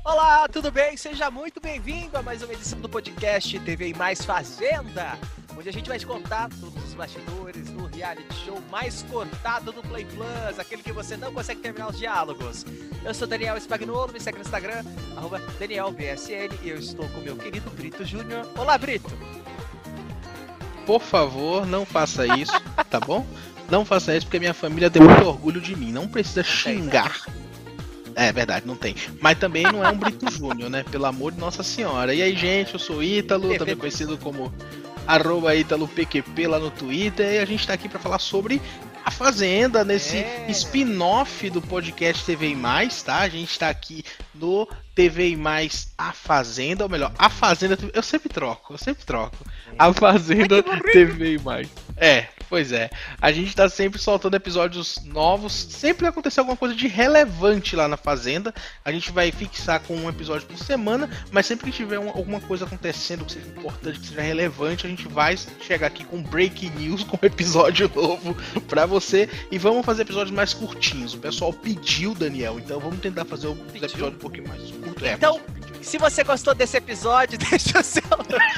Olá, tudo bem? Seja muito bem-vindo a mais uma edição do podcast TV Mais Fazenda, onde a gente vai te contar todos os bastidores do reality show mais cotado do Play Plus, aquele que você não consegue terminar os diálogos. Eu sou Daniel Spagnuolo, me segue no Instagram, @DanielBSN, e eu estou com meu querido Brito Júnior. Olá, Brito! Por favor, não faça isso, tá bom? Não faça isso porque minha família tem muito orgulho de mim, não precisa xingar. É verdade, não tem. Mas também não é um Brito Júnior, né? Pelo amor de Nossa Senhora. E aí, gente, eu sou Ítalo, também conhecido como @ItaloPQP lá no Twitter. E a gente tá aqui pra falar sobre A Fazenda, nesse spin-off do podcast TV Mais, tá? A gente tá aqui no TV Mais A Fazenda, ou melhor, A Fazenda... Eu sempre troco. A Fazenda TV Mais. Pois é. A gente tá sempre soltando episódios novos. Sempre acontece alguma coisa de relevante lá na Fazenda. A gente vai fixar com um episódio por semana. Mas sempre que tiver alguma coisa acontecendo que seja importante, que seja relevante, a gente vai chegar aqui com breaking news, com um episódio novo pra você. E vamos fazer episódios mais curtinhos. O pessoal pediu, Daniel. Então vamos tentar fazer um episódio um pouquinho mais curto. Então, se você gostou desse episódio, deixa o seu...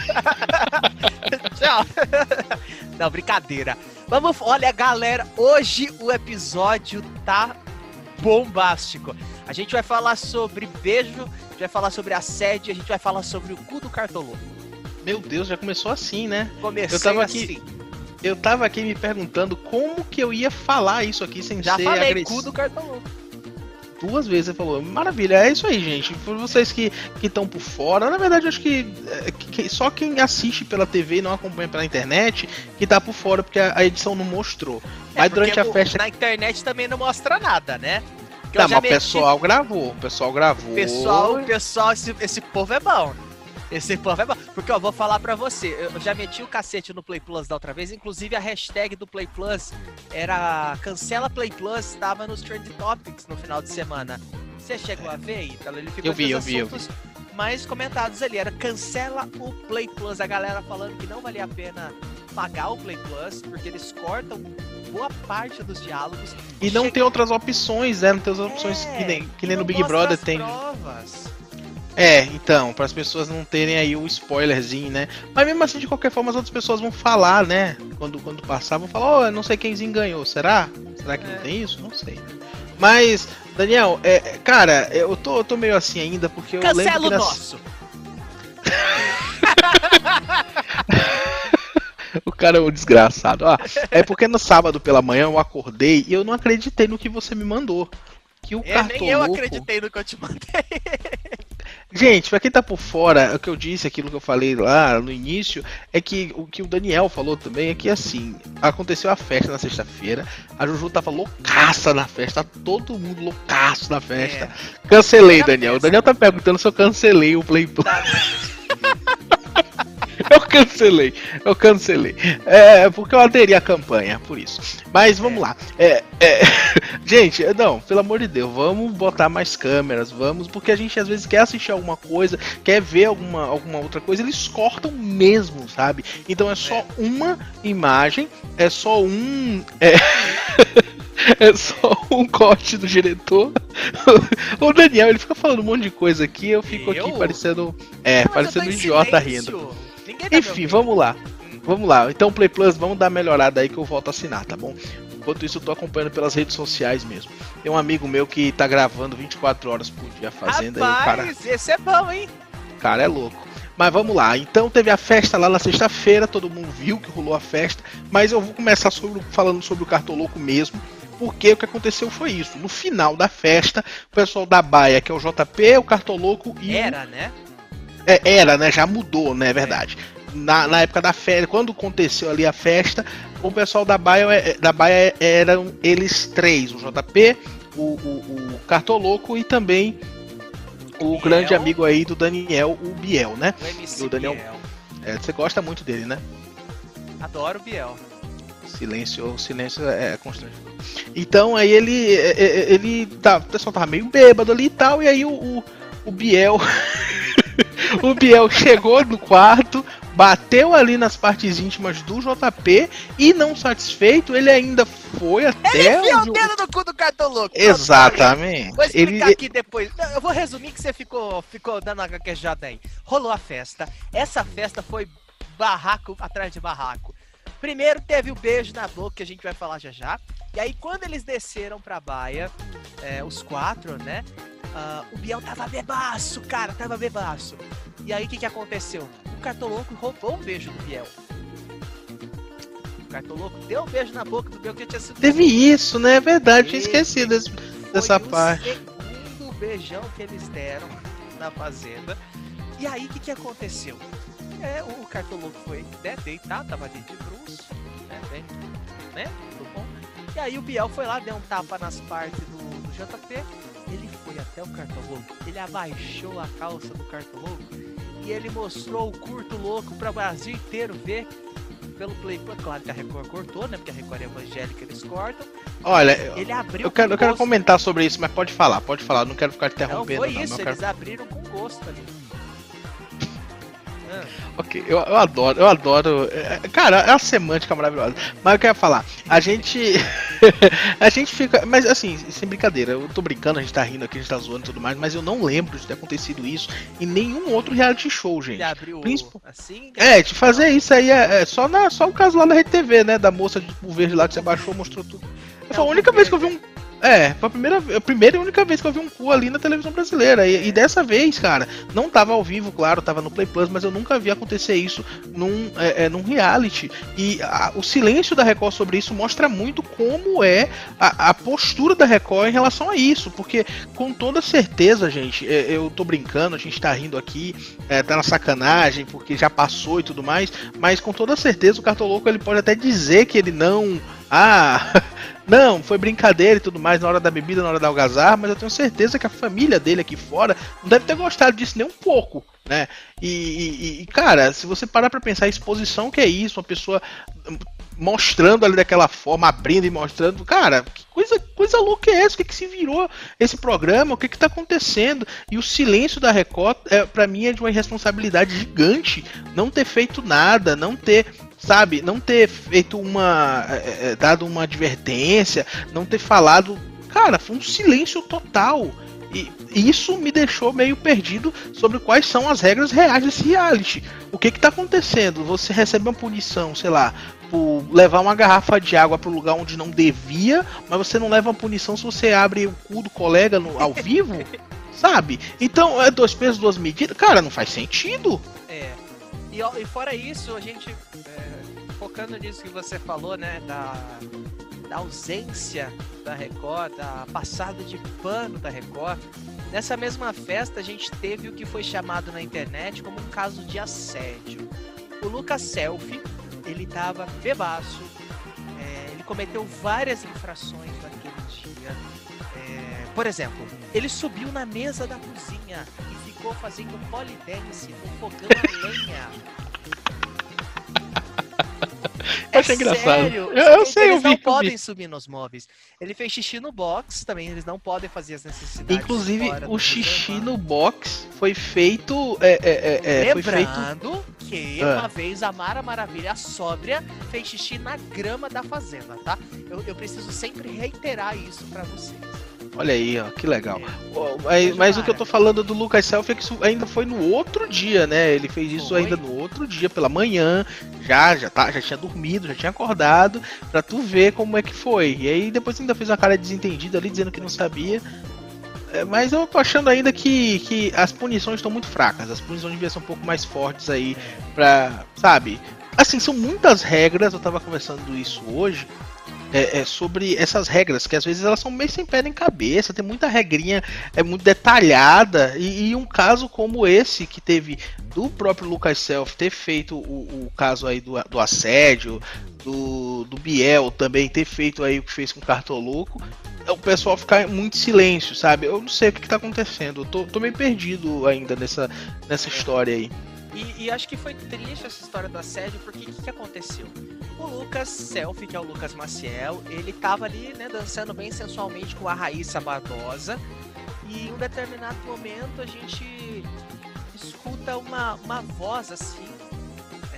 Tchau. Não, brincadeira. Olha, galera, hoje o episódio tá bombástico. A gente vai falar sobre beijo, a gente vai falar sobre assédio, a gente vai falar sobre o cu do cartoloco. Meu Deus, já começou assim, né? Eu tava aqui me perguntando como que eu ia falar isso aqui sem já ser falei, agressivo. cu do cartoloco. 2 vezes você falou, maravilha, é isso aí, gente. Por vocês que estão por fora, na verdade, eu acho que só quem assiste pela TV e não acompanha pela internet que tá por fora, porque a edição não mostrou. Mas durante a festa. Na internet também não mostra nada, né? Não, mas o pessoal gravou. Esse povo é bom. Esse povo é bom. Porque eu vou falar pra você, eu já meti o cacete no Play Plus da outra vez, inclusive a hashtag do Play Plus era cancela Play Plus, tava nos Trend Topics no final de semana. Você chegou a ver, Ítalo? Ele ficou eu vi. mais comentados ali, era cancela o Play Plus, a galera falando que não valia a pena pagar o Play Plus, porque eles cortam boa parte dos diálogos. E não tem outras opções, né? Não tem outras opções que nem no Big Brother tem. Provas. Então, para as pessoas não terem aí o spoilerzinho, né? Mas mesmo assim, de qualquer forma, as outras pessoas vão falar, né? Quando passar, vão falar, não sei quemzinho ganhou, será? Será que não tem isso? Não sei, né? Mas, Daniel, cara, eu tô meio assim ainda, porque eu Cancela lembro que o nosso! O cara é um desgraçado. É porque no sábado pela manhã eu acordei e eu não acreditei no que você me mandou. Que o cartoloco... Nem eu acreditei no que eu te mandei. Gente, pra quem tá por fora, o que eu disse, aquilo que eu falei lá no início, é que o que o Daniel falou também é que assim, aconteceu a festa na sexta-feira, a Juju tava loucaça na festa, todo mundo loucaço na festa. Cancelei, Daniel. O Daniel tá perguntando se eu cancelei o Play Plus. Eu cancelei. Porque eu aderi à campanha, por isso. Mas vamos lá. Gente, não, pelo amor de Deus, vamos botar mais câmeras, porque a gente às vezes quer assistir alguma coisa, quer ver alguma outra coisa, eles cortam mesmo, sabe? Então é só uma imagem, é só um... É só um corte do diretor. O Daniel, ele fica falando um monte de coisa aqui, eu fico aqui parecendo um idiota rindo. Enfim, vamos lá. Então, Play Plus, vamos dar uma melhorada aí que eu volto a assinar, tá bom? Enquanto isso, eu tô acompanhando pelas redes sociais mesmo. Tem um amigo meu que tá gravando 24 horas por dia a Fazenda. Rapaz, esse é bom, hein? O cara é louco. Mas vamos lá. Então, teve a festa lá na sexta-feira, todo mundo viu que rolou a festa. Mas eu vou começar falando sobre o cartoloco mesmo. Porque o que aconteceu foi isso. No final da festa, o pessoal da Baia, que é o JP, o cartoloco e Era, né? Já mudou, né? É verdade. Na época da festa, quando aconteceu ali a festa, o pessoal da Baia eram eles 3, o JP, o Cartoloco e também o grande amigo aí do Daniel, o Biel, né? O MC do Daniel. Biel. Você gosta muito dele, né? Adoro o Biel. O silêncio é constrangedor. Então aí ele o pessoal tava meio bêbado ali e tal, e aí o Biel o Biel chegou no quarto, bateu ali nas partes íntimas do JP e não satisfeito, ele ainda foi até... Ele enfiou o dedo no cu do Cartoloco. Exatamente. Vou explicar aqui depois. Não, eu vou resumir que você ficou dando uma gaguejada aí. Rolou a festa. Essa festa foi barraco atrás de barraco. Primeiro teve o beijo na boca, que a gente vai falar já já. E aí quando eles desceram pra baia, os 4, né? O Biel tava bebaço, cara, tava bebaço. E aí o que aconteceu? O Cartoloco roubou um beijo do Biel. O Cartoloco deu um beijo na boca do Biel que tinha sido... Teve isso, né? É verdade, tinha esquecido dessa parte. Foi o segundo beijão que eles deram na fazenda. E aí o que aconteceu? O Cartoloco foi deitado, tava ali de bruço, né? Tudo bom. E aí o Biel foi lá, deu um tapa nas partes do JP. Ele foi até o Cartoloco, ele abaixou a calça do Cartoloco e ele mostrou o curto louco para o Brasil inteiro ver pelo Play. Claro que a Record cortou, né? Porque a Record é evangélica, eles cortam. Olha, ele abriu eu quero comentar sobre isso, mas pode falar, não quero ficar interrompendo. Não, foi isso, eles abriram com gosto ali. Ok, eu adoro. Cara, é uma semântica maravilhosa. Mas eu quero falar, a gente fica. Mas assim, sem brincadeira, eu tô brincando, a gente tá rindo aqui, a gente tá zoando e tudo mais, mas eu não lembro de ter acontecido isso em nenhum outro reality show, gente. Ele abriu assim? De fazer isso aí só o caso lá da Rede TV, né? Da moça de verde lá que você abaixou, mostrou tudo. Foi a única vez que eu vi um. Foi a primeira e única vez que eu vi um cu ali na televisão brasileira. E dessa vez, cara, não tava ao vivo, claro, tava no Play Plus, mas eu nunca vi acontecer isso num reality. E o silêncio da Record sobre isso mostra muito como é a postura da Record em relação a isso. Porque, com toda certeza, gente, eu tô brincando, a gente tá rindo aqui, tá na sacanagem, porque já passou e tudo mais, mas com toda certeza o Cartoloco ele pode até dizer que ele não... não, foi brincadeira e tudo mais na hora da bebida, na hora da algazarra, mas eu tenho certeza que a família dele aqui fora não deve ter gostado disso nem um pouco, né? E cara, se você parar pra pensar a exposição que é isso, uma pessoa mostrando ali daquela forma, abrindo e mostrando, cara, que coisa louca é essa? O que se virou esse programa? O que tá acontecendo? E o silêncio da Record, pra mim, é de uma irresponsabilidade gigante não ter feito nada, não ter feito dado uma advertência, não ter falado. Cara, foi um silêncio total. E isso me deixou meio perdido sobre quais são as regras reais desse reality. O que tá acontecendo? Você recebe uma punição, sei lá, por levar uma garrafa de água pro lugar onde não devia, mas você não leva uma punição se você abre o cu do colega ao vivo? Sabe? Então, 2 pesos, 2 medidas. Cara, não faz sentido. E fora isso, a gente, focando nisso que você falou, né, da ausência da Record, da passada de pano da Record, nessa mesma festa a gente teve o que foi chamado na internet como um caso de assédio. O Lucas Selfie, ele tava bebaço, ele cometeu várias infrações naquele dia. Por exemplo, ele subiu na mesa da cozinha e ficou fazendo polidense no fogão a lenha. Eu achei engraçado. Sério, eu sei, eles não podem subir nos móveis. Ele fez xixi no box também, eles não podem fazer as necessidades. Inclusive, o xixi no box foi feito. Lembrando que uma vez a Mara Maravilha, a sóbria, fez xixi na grama da fazenda, tá? Eu preciso sempre reiterar isso pra vocês. Olha aí, ó, que legal. Mas o que eu tô falando do Lucas Selfie é que isso ainda foi no outro dia, né? Ele fez isso ainda no outro dia, pela manhã. Já tinha dormido, já tinha acordado, pra tu ver como é que foi. E aí depois ainda fez uma cara desentendida ali, dizendo que não sabia. Mas eu tô achando ainda que as punições estão muito fracas. As punições deviam ser um pouco mais fortes aí pra, sabe? Assim, são muitas regras, eu tava conversando isso hoje. Sobre essas regras, que às vezes elas são meio sem pé nem cabeça, tem muita regrinha, muito detalhada, e um caso como esse, que teve do próprio Lucas Selfie ter feito o caso aí do assédio, do Biel também ter feito aí o que fez com o Cartoloco, o pessoal ficar muito em silêncio, sabe? Eu não sei o que tá acontecendo, eu tô meio perdido ainda nessa história aí. E acho que foi triste essa história do assédio, porque o que aconteceu? O Lucas Selfie, que é o Lucas Maciel, ele tava ali, né, dançando bem sensualmente com a Raíssa Barbosa, e em um determinado momento a gente escuta uma voz assim,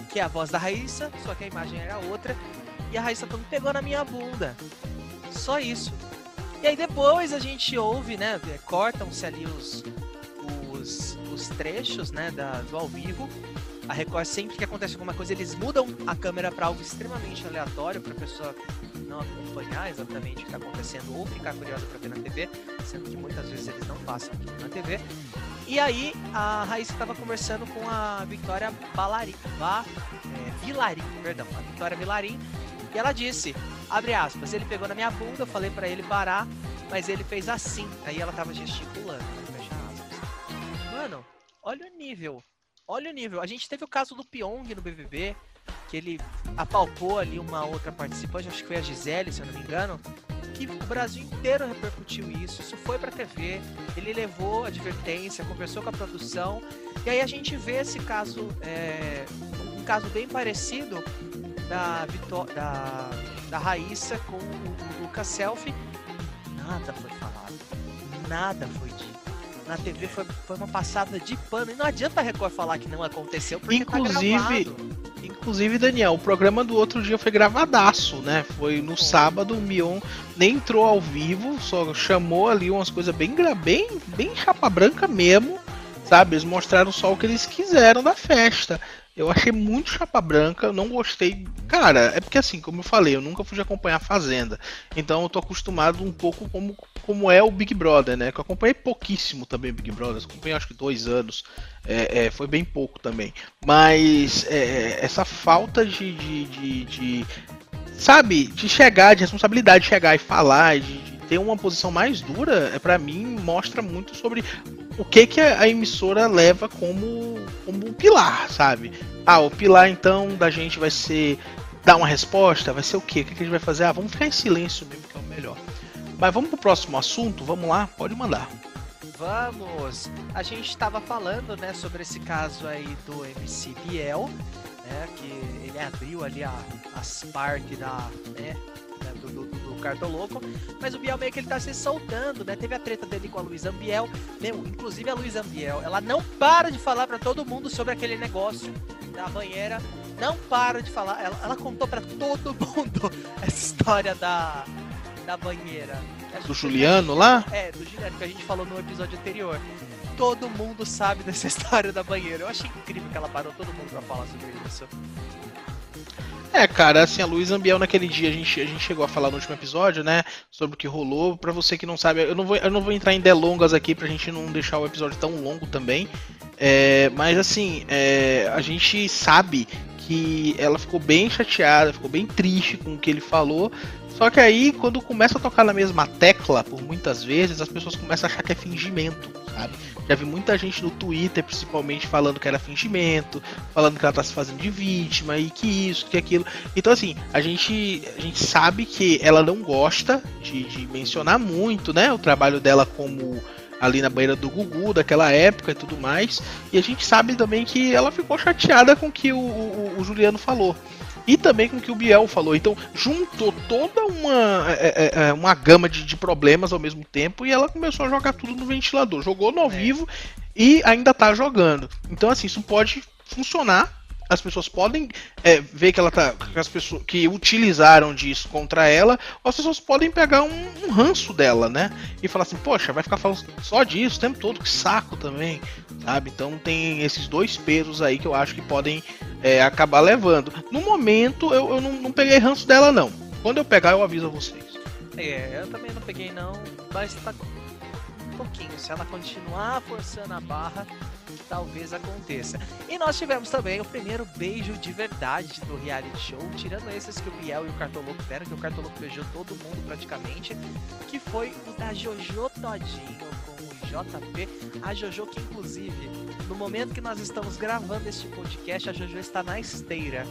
que é a voz da Raíssa, só que a imagem era outra, e a Raíssa falando, pegou na minha bunda. Só isso. E aí depois a gente ouve, né, cortam-se ali os trechos, né, do ao vivo. A Record, sempre que acontece alguma coisa, eles mudam a câmera para algo extremamente aleatório, para a pessoa não acompanhar exatamente o que está acontecendo ou ficar curiosa para ver na TV, sendo que muitas vezes eles não passam aqui na TV. E aí a Raíssa estava conversando com a Vitória Vilarim, a Vitória Vilarim, e ela disse, abre aspas, ele pegou na minha bunda, eu falei para ele parar, mas ele fez assim. Aí ela tava gesticulando, fecha aspas. Mano, olha o nível. Olha o nível. A gente teve o caso do Pyong no BBB, que ele apalpou ali uma outra participante, acho que foi a Gisele, se eu não me engano, que o Brasil inteiro repercutiu isso. Isso foi pra TV, ele levou advertência, conversou com a produção, e aí a gente vê esse caso, um caso bem parecido da Raíssa com o Lucas Selfie. Nada foi falado, nada foi dito. Na TV foi uma passada de pano. E não adianta a Record falar que não aconteceu, porque Inclusive, Daniel, o programa do outro dia foi gravadaço, né? Foi no sábado, o Mion nem entrou ao vivo, só chamou ali umas coisas bem chapa branca mesmo, sabe? Eles mostraram só o que eles quiseram da festa. Eu achei muito chapa branca, não gostei. Cara, é porque assim, como eu falei, eu nunca fui de acompanhar a Fazenda. Então eu tô acostumado um pouco como é o Big Brother, né? Que eu acompanhei pouquíssimo também o Big Brother. Eu acompanhei acho que 2 anos. Foi bem pouco também. Mas essa falta de sabe, de chegar, de responsabilidade de chegar e falar, de ter uma posição mais dura, pra mim mostra muito sobre o que a emissora leva como um pilar, sabe? O pilar então da gente vai ser dar uma resposta, vai ser o quê? O que a gente vai fazer? Vamos ficar em silêncio mesmo, que é o melhor. Mas vamos pro próximo assunto? Vamos lá? Pode mandar. Vamos! A gente estava falando, né, sobre esse caso aí do MC Biel, né, que ele abriu ali as partes do Cartoloco, mas o Biel meio que ele tá se soltando, né? Teve a treta dele com a Luísa Ambiel, inclusive a Luísa Ambiel, ela não para de falar pra todo mundo sobre aquele negócio da banheira, não para de falar, ela contou pra todo mundo essa história da banheira. Do Juliano lá? Do Juliano, que a gente falou no episódio anterior. Todo mundo sabe dessa história da banheira. Eu achei incrível que ela parou todo mundo pra falar sobre isso. Cara, assim, a Luísa Ambiel naquele dia, a gente chegou a falar no último episódio, né, sobre o que rolou. Pra você que não sabe, eu não vou entrar em delongas aqui pra gente não deixar o episódio tão longo também. Mas assim, a gente sabe que ela ficou bem chateada, ficou bem triste com o que ele falou. Só que aí, quando começa a tocar na mesma tecla, por muitas vezes, as pessoas começam a achar que é fingimento, sabe? Já vi muita gente no Twitter, principalmente, falando que era fingimento, falando que ela tá se fazendo de vítima, e que isso, que aquilo. Então, assim, a gente sabe que ela não gosta de mencionar muito, né, o trabalho dela como ali na banheira do Gugu, daquela época e tudo mais. E a gente sabe também que ela ficou chateada com o que o Juliano falou. E também com o que o Biel falou. Então juntou toda uma gama de problemas ao mesmo tempo. E ela começou a jogar tudo no ventilador. Jogou no ao vivo e ainda tá jogando. Então assim, isso pode funcionar. As pessoas podem ver que ela tá. As pessoas que utilizaram disso contra ela, ou as pessoas podem pegar um ranço dela, né? E falar assim, poxa, vai ficar falando só disso o tempo todo, que saco também, sabe? Então tem esses dois pesos aí que eu acho que podem acabar levando. No momento, eu não peguei ranço dela, não. Quando eu pegar, eu aviso a vocês. Eu também não peguei, não, mas tá um pouquinho. Se ela continuar forçando a barra, talvez aconteça. E nós tivemos também o primeiro beijo de verdade do reality show, tirando esses que o Biel e o Cartoloco deram, que o Cartoloco beijou todo mundo praticamente, que foi o da Jojo Todinho com o JP. A Jojo que, inclusive, no momento que nós estamos gravando este podcast, a Jojo está na esteira.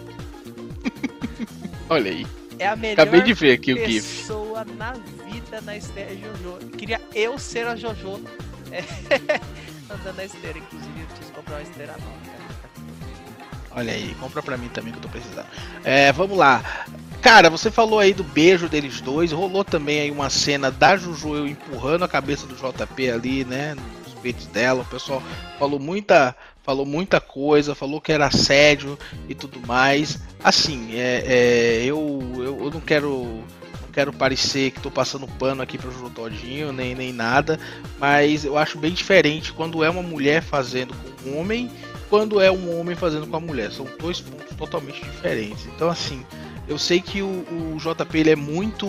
Olha aí. É a melhor Acabei de ver aqui pessoa na vida na esteira, Jojo. Queria eu ser a Jojo. Andando na esteira, inclusive eu preciso comprar uma esteira nova. Olha aí, compra pra mim também que eu tô precisando. Vamos lá. Cara, você falou aí do beijo deles dois. Rolou também aí uma cena da Juju empurrando a cabeça do JP ali, né? Nos peitos dela. O pessoal falou muita falou muita coisa, falou que era assédio e tudo mais. Assim, eu não quero parecer que tô passando pano aqui pro Jojo Todinho, nem nada, mas eu acho bem diferente quando é uma mulher fazendo com um homem, quando é um homem fazendo com a mulher. São dois pontos totalmente diferentes. Então, assim, eu sei que o JP ele é muito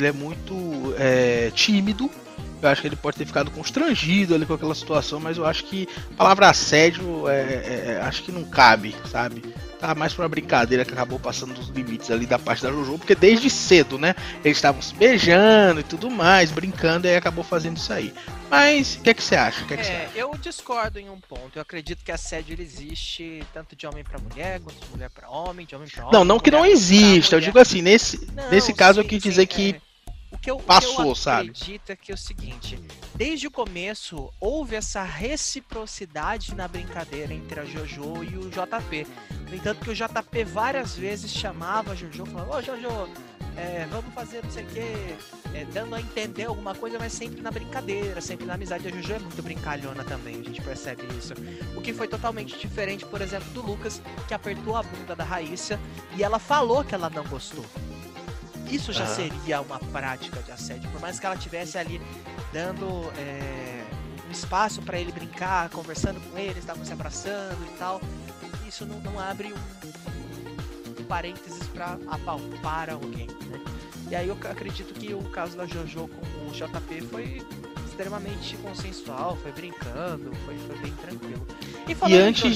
tímido. Eu acho que ele pode ter ficado constrangido ali com aquela situação, mas eu acho que a palavra assédio acho que não cabe, sabe? Tá mais pra uma brincadeira que acabou passando dos limites ali da parte da Jojo, porque desde cedo, né? Eles estavam se beijando e tudo mais, brincando, e aí acabou fazendo isso aí. Mas, o que é que você acha? Eu discordo em um ponto. Eu acredito que assédio ele existe tanto de homem pra mulher, quanto de mulher pra homem, de homem pra homem. Não que não exista. Eu digo assim, nesse caso eu quis dizer que passou, sabe? Eu acredito é que é o seguinte, desde o começo houve essa reciprocidade na brincadeira entre a Jojo e o JP. No entanto que o JP várias vezes chamava a Jojo, falava, ô Jojo, vamos fazer não sei o que, dando a entender alguma coisa, mas sempre na brincadeira, sempre na amizade. A Jojo é muito brincalhona também, a gente percebe isso. O que foi totalmente diferente, por exemplo, do Lucas, que apertou a bunda da Raíssa e ela falou que ela não gostou. Isso já seria uma prática de assédio, por mais que ela estivesse ali dando um espaço para ele brincar, conversando com ele, estavam se abraçando e tal. Isso não abre um parênteses para apalpar alguém, né? E aí eu acredito que o caso da Jojo com o JP foi extremamente consensual, foi brincando, foi bem tranquilo. E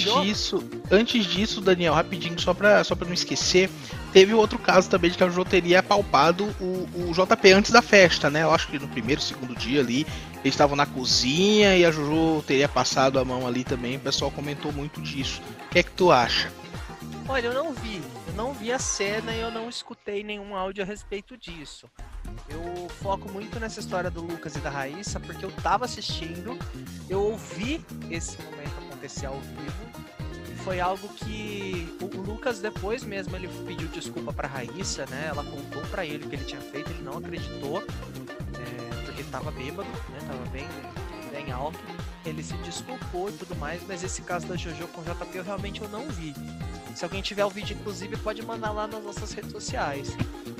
antes disso, Daniel, rapidinho, só pra não esquecer, teve outro caso também de que a Jojo teria apalpado o JP antes da festa, né? Eu acho que no primeiro, segundo dia ali, eles estavam na cozinha e a Jojo teria passado a mão ali também. O pessoal comentou muito disso. O que é que tu acha? Olha, eu não vi a cena e eu não escutei nenhum áudio a respeito disso. Eu foco muito nessa história do Lucas e da Raíssa porque eu tava assistindo, eu ouvi esse momento acontecer ao vivo e foi algo que o Lucas depois mesmo ele pediu desculpa pra Raíssa, né? Ela contou pra ele o que ele tinha feito, ele não acreditou, porque ele tava bêbado, né? Tava bem alto. Ele se desculpou e tudo mais, mas esse caso da Jojo com o JP eu realmente não vi. Se alguém tiver o vídeo, inclusive, pode mandar lá nas nossas redes sociais.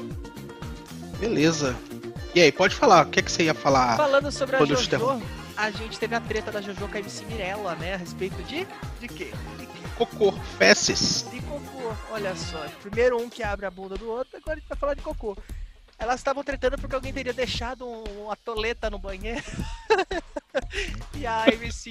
Beleza. E aí, pode falar. O que é que você ia falar? Falando sobre a Jojo, a gente teve a treta da Jojo com a MC Mirella, né? A respeito de quê? Cocô, fezes. De cocô, olha só. Primeiro um que abre a bunda do outro, agora a gente vai falar de cocô. Elas estavam tretando porque alguém teria deixado uma toleta no banheiro. E a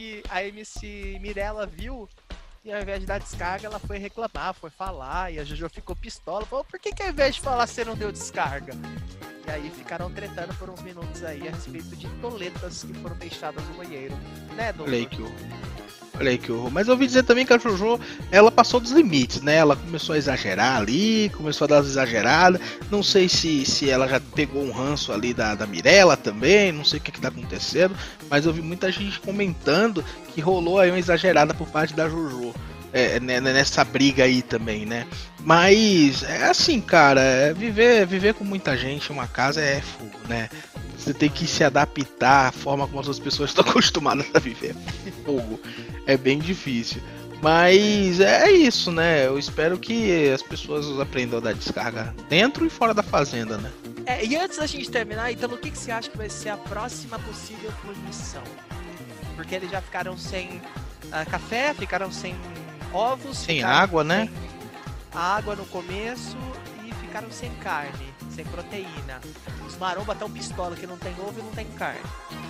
MC Mirella viu. E ao invés de dar descarga, ela foi reclamar, foi falar, e a Jojo ficou pistola, falou, por que ao invés de falar você não deu descarga? E aí ficaram tretando por uns minutos aí a respeito de toletas que foram deixadas no banheiro, né, Douglas? Olha aí que horror. Mas eu ouvi dizer também que a Jojo, ela passou dos limites, né? Ela começou a exagerar ali, começou a dar as exageradas. Não sei se ela já pegou um ranço ali da Mirella também, não sei o que tá acontecendo. Mas eu vi muita gente comentando que rolou aí uma exagerada por parte da Jojo. Nessa briga aí também, né? Mas é assim, cara, viver com muita gente em uma casa é fogo, né? Você tem que se adaptar à forma como as outras pessoas estão acostumadas a viver. Fogo. É bem difícil. Mas é isso, né? Eu espero que as pessoas aprendam a dar descarga dentro e fora da fazenda, né? E antes da gente terminar, então, o que você acha que vai ser a próxima possível punição? Porque eles já ficaram sem café, ficaram sem ovos, sem água, né? Sem água no começo e ficaram sem carne, sem proteína. Os maromba tão pistola que não tem ovo e não tem carne.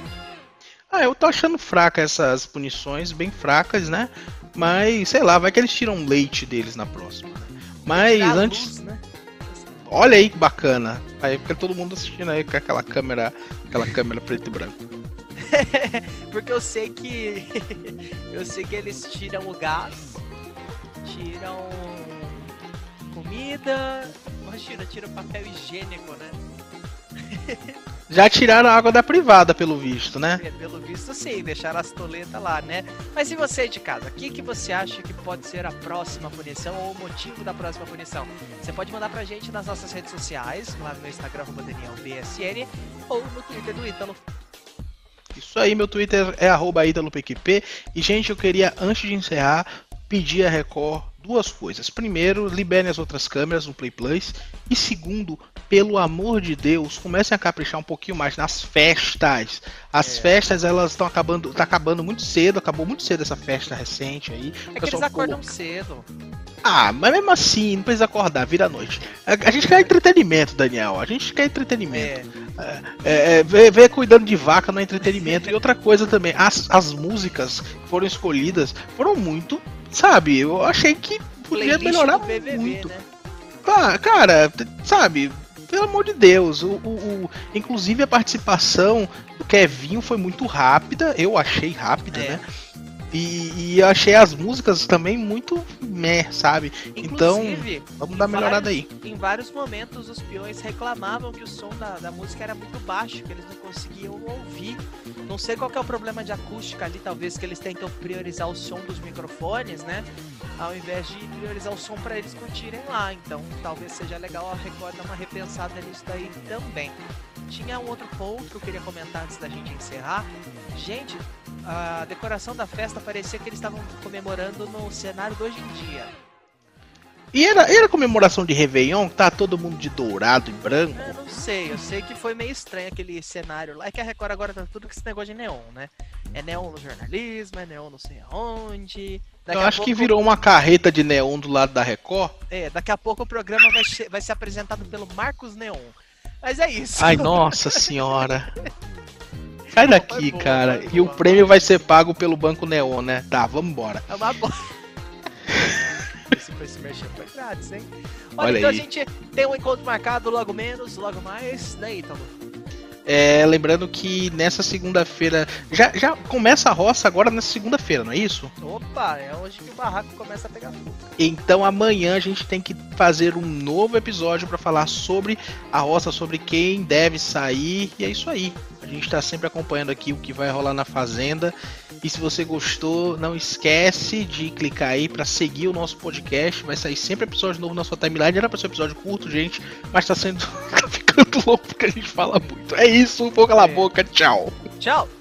Eu tô achando fraca essas punições, bem fracas, né? Mas, sei lá, vai que eles tiram leite deles na próxima. Mas antes... Luz, né? Olha aí que bacana. Aí fica todo mundo assistindo aí com aquela câmera preto e branco. Porque eu sei que eles tiram o gás, tiram comida, tiram papel higiênico, né? Já tiraram a água da privada, pelo visto, né? Pelo visto, sim, deixaram as toletas lá, né? Mas e você de casa? O que você acha que pode ser a próxima punição ou o motivo da próxima punição? Você pode mandar pra gente nas nossas redes sociais, lá no meu Instagram, @DanielBSN, ou no Twitter do Ítalo. Isso Isso aí, meu Twitter é @ItaloPQP. E, gente, eu queria, antes de encerrar, pedir a Record duas coisas. Primeiro, liberem as outras câmeras no Play Plus. E segundo, pelo amor de Deus, comecem a caprichar um pouquinho mais nas festas. As festas, elas estão acabando, tá acabando muito cedo, acabou muito cedo essa festa recente aí. É que eles acordam cedo. Ah, mas mesmo assim, não precisa acordar, vira a noite. A gente quer entretenimento, Daniel. A gente quer entretenimento. Ver cuidando de vaca não é entretenimento. E outra coisa também, as músicas que foram escolhidas foram muito, sabe? Eu achei que podia melhorar BBB, muito. né? Ah, cara, sabe? Pelo amor de Deus. Inclusive a participação do Kevinho foi muito rápida. Eu achei rápida, né? E eu achei as músicas também muito sabe? Inclusive, então, vamos dar uma melhorada aí. Em vários momentos os peões reclamavam que o som da música era muito baixo, que eles não conseguiam ouvir. Não sei qual que é o problema de acústica ali, talvez que eles tentam priorizar o som dos microfones, né? Ao invés de priorizar o som para eles curtirem lá. Então, talvez seja legal a Record dar uma repensada nisso daí também. Tinha um outro ponto que eu queria comentar antes da gente encerrar. Gente, a decoração da festa parecia que eles estavam comemorando no cenário do Hoje em Dia. E era comemoração de Réveillon, que tá todo mundo de dourado e branco? Eu não sei, eu sei que foi meio estranho aquele cenário lá. É que a Record agora tá tudo com esse negócio de neon, né? É neon no jornalismo, é neon não sei aonde. Eu acho que virou uma carreta de neon do lado da Record. Daqui a pouco o programa vai ser apresentado pelo Marcos Neon. Mas é isso. Ai, nossa senhora. Sai daqui, cara. E o prêmio vai ser pago pelo Banco Neon, né? Tá, vamos embora. É uma boa. Esse merchan foi grátis, hein? Olha então aí. A gente tem um encontro marcado logo menos, logo mais, né, Ítalo? Lembrando que nessa segunda-feira. Já começa a roça agora nessa segunda-feira, não é isso? Opa, é hoje que o barraco começa a pegar fogo. Então amanhã a gente tem que fazer um novo episódio para falar sobre a roça, sobre quem deve sair. E é isso aí. A gente está sempre acompanhando aqui o que vai rolar na Fazenda. E se você gostou, não esquece de clicar aí para seguir o nosso podcast. Vai sair sempre episódio novo na sua timeline. Era para ser um episódio curto, gente, mas tá ficando louco porque a gente fala muito. É isso, vou calar a boca, tchau. Tchau.